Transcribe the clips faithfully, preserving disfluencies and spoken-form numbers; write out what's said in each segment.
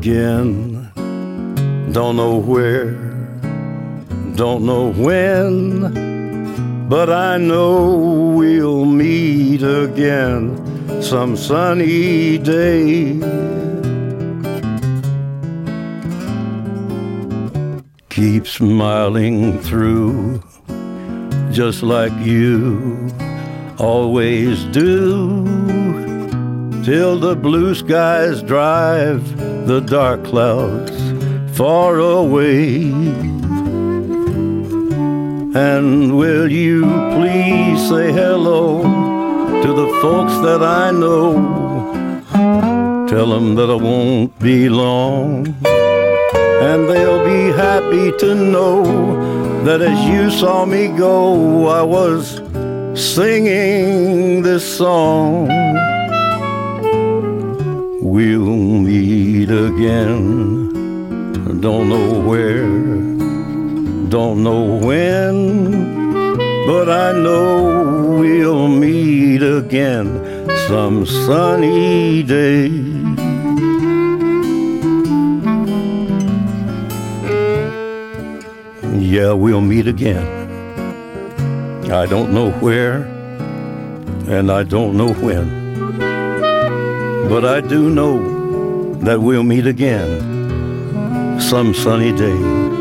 again. Don't know where, don't know when, but I know we'll meet again some sunny day. Keep smiling through, just like you always do, till the blue skies drive the dark clouds far away. And will you please say hello to the folks that I know? Tell them that I won't be long, and they'll be happy to know that as you saw me go, I was singing this song. We'll meet again, don't know where, don't know when, but I know we'll meet again some sunny day. Yeah, we'll meet again. I don't know where, and I don't know when, but I do know that we'll meet again some sunny day.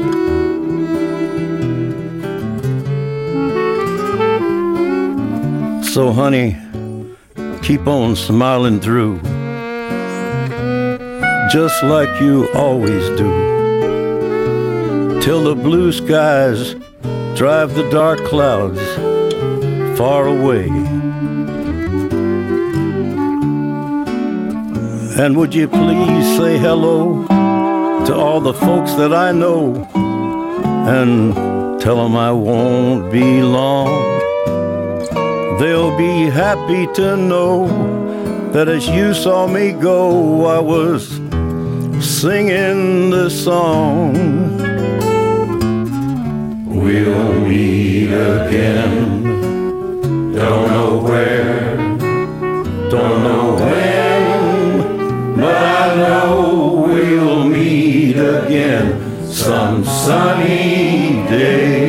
So honey, keep on smiling through, just like you always do, till the blue skies drive the dark clouds far away. And would you please say hello to all the folks that I know, and tell them I won't be long. They'll be happy to know that as you saw me go, I was singing this song. We'll meet again, don't know where, don't know when, but I know we'll meet again some sunny day.